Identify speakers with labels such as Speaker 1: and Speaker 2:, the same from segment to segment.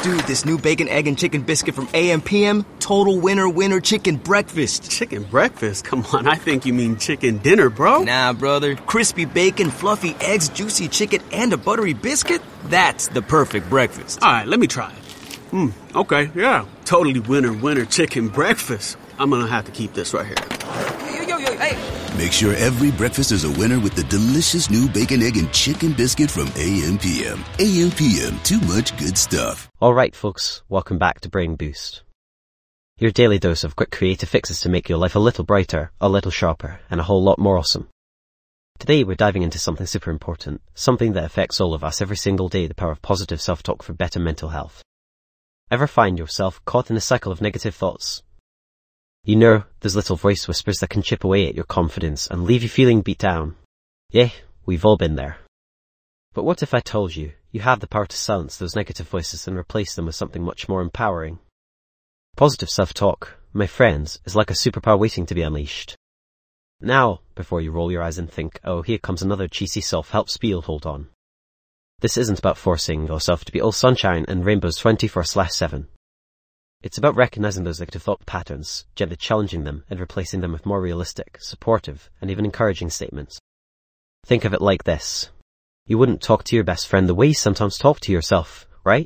Speaker 1: Dude, this new bacon, egg, and chicken biscuit from AM/PM, total winner chicken breakfast.
Speaker 2: Chicken breakfast? Come on, I think you mean chicken dinner, bro.
Speaker 1: Nah, brother. Crispy bacon, fluffy eggs, juicy chicken, and a buttery biscuit? That's the perfect breakfast.
Speaker 2: All right, let me try it. Okay, yeah. Totally winner chicken breakfast. I'm gonna have to keep this right here.
Speaker 1: Yo, hey.
Speaker 3: Make sure every breakfast is a winner with the delicious new bacon, egg, and chicken biscuit from AM/PM. AM/PM, too much good stuff.
Speaker 4: Alright folks, welcome back to Brain Boost. Your daily dose of quick creative fixes to make your life a little brighter, a little sharper, and a whole lot more awesome. Today we're diving into something super important, something that affects all of us every single day, the power of positive self-talk for better mental health. Ever find yourself caught in a cycle of negative thoughts? You know, those little voice whispers that can chip away at your confidence and leave you feeling beat down. Yeah, we've all been there. But what if I told you, you have the power to silence those negative voices and replace them with something much more empowering? Positive self-talk, my friends, is like a superpower waiting to be unleashed. Now, before you roll your eyes and think, oh, here comes another cheesy self-help spiel, hold on. This isn't about forcing yourself to be all sunshine and rainbows 24/7. It's about recognizing those negative thought patterns, gently challenging them and replacing them with more realistic, supportive, and even encouraging statements. Think of it like this. You wouldn't talk to your best friend the way you sometimes talk to yourself, right?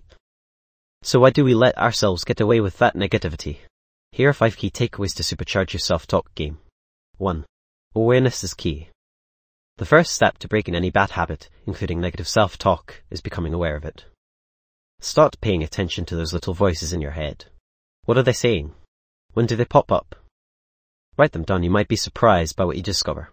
Speaker 4: So why do we let ourselves get away with that negativity? Here are 5 key takeaways to supercharge your self-talk game. 1. Awareness is key. The first step to breaking any bad habit, including negative self-talk, is becoming aware of it. Start paying attention to those little voices in your head. What are they saying? When do they pop up? Write them down, you might be surprised by what you discover.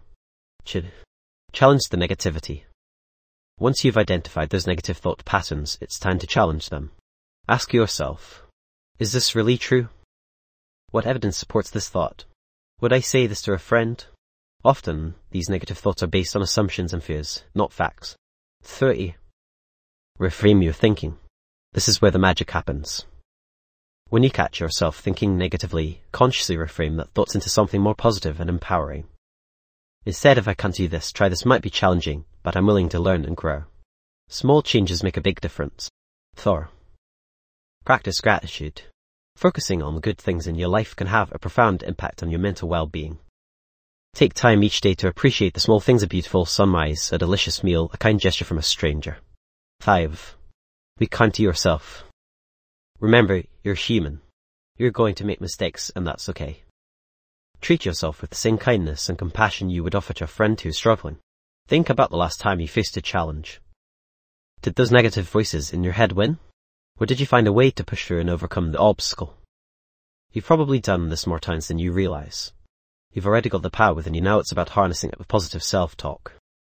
Speaker 4: Challenge the negativity. Once you've identified those negative thought patterns, it's time to challenge them. Ask yourself, is this really true? What evidence supports this thought? Would I say this to a friend? Often, these negative thoughts are based on assumptions and fears, not facts. 30. Reframe your thinking. This is where the magic happens. When you catch yourself thinking negatively, consciously reframe that thoughts into something more positive and empowering. Instead of I can't do this, try this might be challenging, but I'm willing to learn and grow. Small changes make a big difference. 4. Practice gratitude. Focusing on good things in your life can have a profound impact on your mental well-being. Take time each day to appreciate the small things: a beautiful sunrise, a delicious meal, a kind gesture from a stranger. 5. Be kind to yourself. Remember, you're human. You're going to make mistakes, and that's okay. Treat yourself with the same kindness and compassion you would offer to a friend who's struggling. Think about the last time you faced a challenge. Did those negative voices in your head win? Or did you find a way to push through and overcome the obstacle? You've probably done this more times than you realize. You've already got the power within you, now it's about harnessing it with positive self-talk.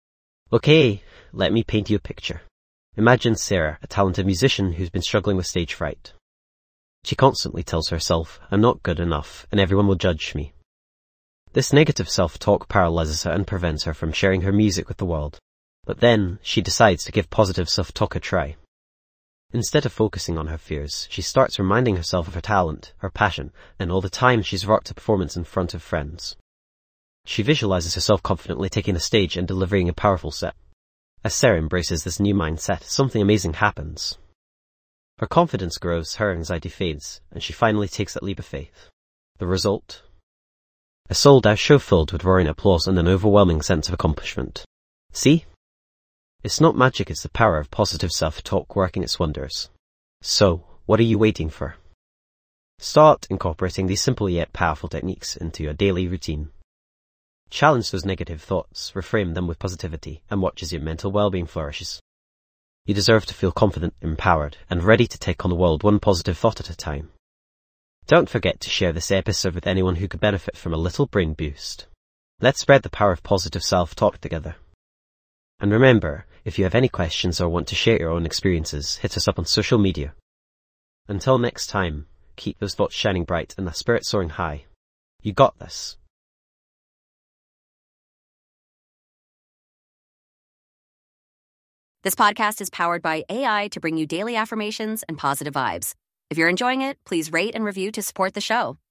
Speaker 4: Okay, let me paint you a picture. Imagine Sarah, a talented musician who's been struggling with stage fright. She constantly tells herself, I'm not good enough, and everyone will judge me. This negative self-talk paralyzes her and prevents her from sharing her music with the world. But then, she decides to give positive self-talk a try. Instead of focusing on her fears, she starts reminding herself of her talent, her passion, and all the time she's rocked a performance in front of friends. She visualizes herself confidently taking the stage and delivering a powerful set. As Sarah embraces this new mindset, something amazing happens. Her confidence grows, her anxiety fades, and she finally takes that leap of faith. The result? A sold-out show filled with roaring applause and an overwhelming sense of accomplishment. See? It's not magic, it's the power of positive self-talk working its wonders. So, what are you waiting for? Start incorporating these simple yet powerful techniques into your daily routine. Challenge those negative thoughts, reframe them with positivity, and watch as your mental well-being flourishes. You deserve to feel confident, empowered, and ready to take on the world one positive thought at a time. Don't forget to share this episode with anyone who could benefit from a little brain boost. Let's spread the power of positive self-talk together. And remember, if you have any questions or want to share your own experiences, hit us up on social media. Until next time, keep those thoughts shining bright and the spirit soaring high. You got this.
Speaker 5: This podcast is powered by AI to bring you daily affirmations and positive vibes. If you're enjoying it, please rate and review to support the show.